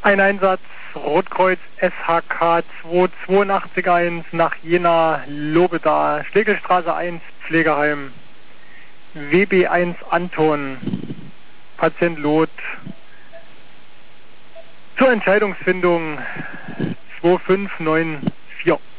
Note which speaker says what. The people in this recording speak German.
Speaker 1: Ein Einsatz Rotkreuz SHK 2881 nach Jena, Lobeda, Schlegelstraße 1, Pflegeheim. WB1 Anton, Patient Lot. Zur Entscheidungsfindung 2594.